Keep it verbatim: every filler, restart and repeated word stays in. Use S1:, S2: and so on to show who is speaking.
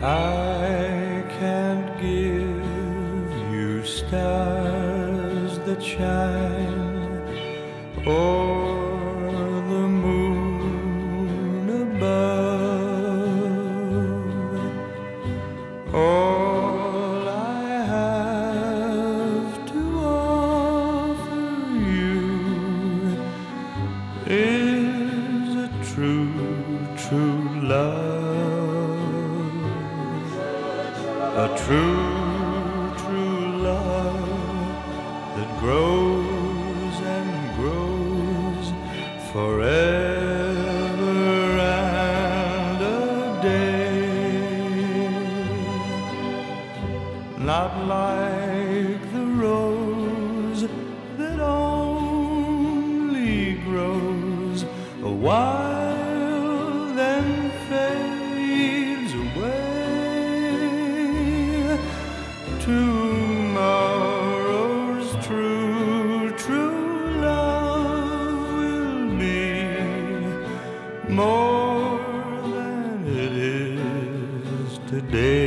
S1: I can't give you stars that shine or the moon above. All I have to offer you is a true, true love, a true, true love that grows and grows forever and a day. Not like the rose that only grows a while then fades away. Tomorrow's true, true love will be more than it is today.